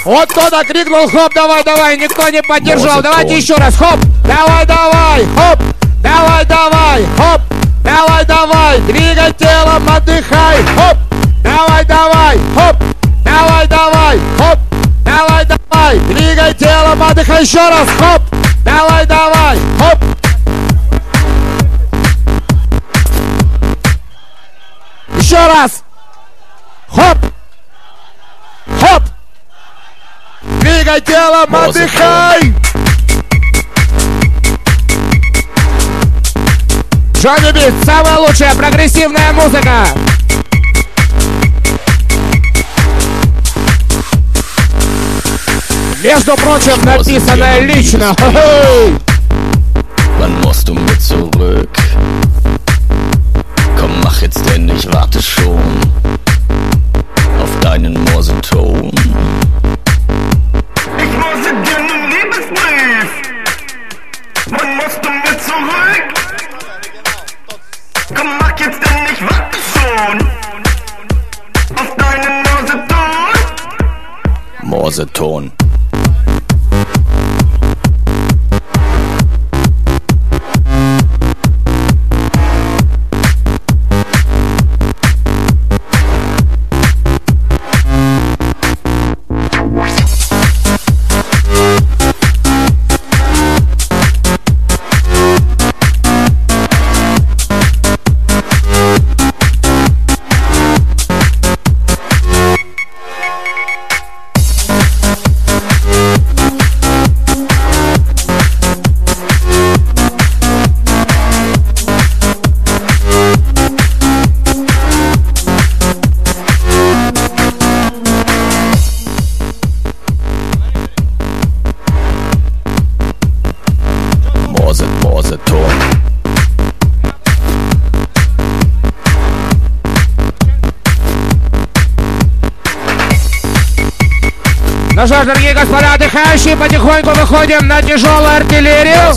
Вот кто-то крикнул хоп, давай, давай, никто не поддержал. Давайте еще раз, хоп, давай, давай, хоп, давай, давай, хоп, давай, давай, двигай телом, отдыхай, хоп, давай, давай, хоп, давай, давай, хоп, давай, давай, двигай телом, отдыхай, еще раз, хоп, давай, давай, хоп. Еще раз, хоп, хоп, двигай телом, отдыхай. Джонни Бист, самая лучшая прогрессивная музыка. Между прочим, написанная лично. Wann musst du mit zurück? Komm, mach jetzt denn, ich warte schon auf deinen Morseton. Ich morse dir einen Liebesbrief. Wann musst du mit zurück? Komm, mach jetzt denn, ich warte schon auf deinen Morseton. Morseton. Ну что ж, дорогие господа отдыхающие, потихоньку выходим на тяжелую артиллерию.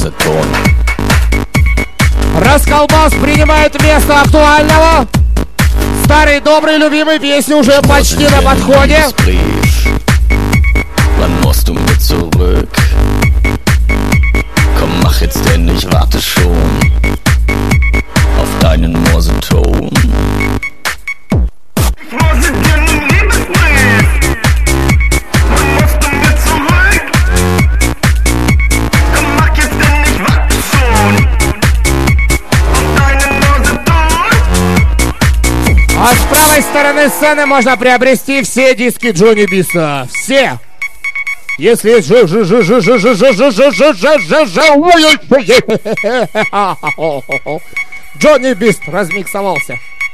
Расколбас принимает место актуального. Старый, добрый, любимый песни уже почти на подходе. Wann musst du mit zurück? Komm, mach jetzt denn, ich warte schon auf deinen Morseton. Ich morse dir einen Liebesbrief. Wann musst du mit zurück? Komm, mach jetzt denn, ich warte schon auf deinen Morseton. А с правой стороны сцены можно приобрести все диски Джонни Биста. Все. Если Джонни Бист размиксовался.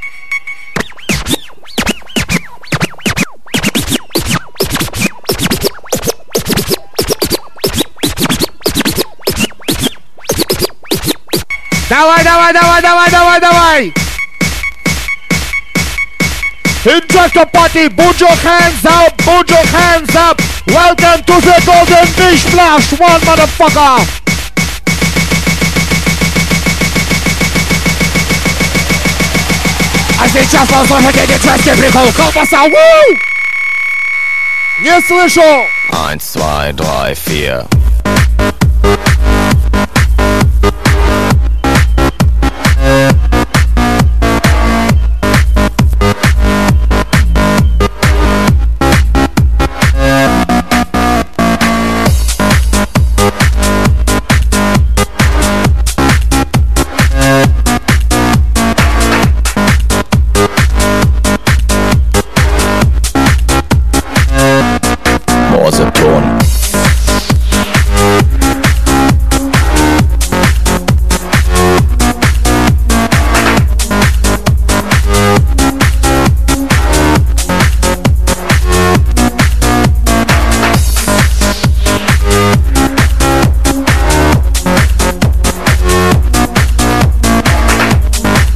Давай, давай, давай, давай, давай, давай! Injector party, put your hands up, put your hands up! Welcome to the Golden Beach Flash, one motherfucker! А сейчас послушайте диджейский прикол, колбаса, вуу! Не слышу! 1, 2, 3, 4.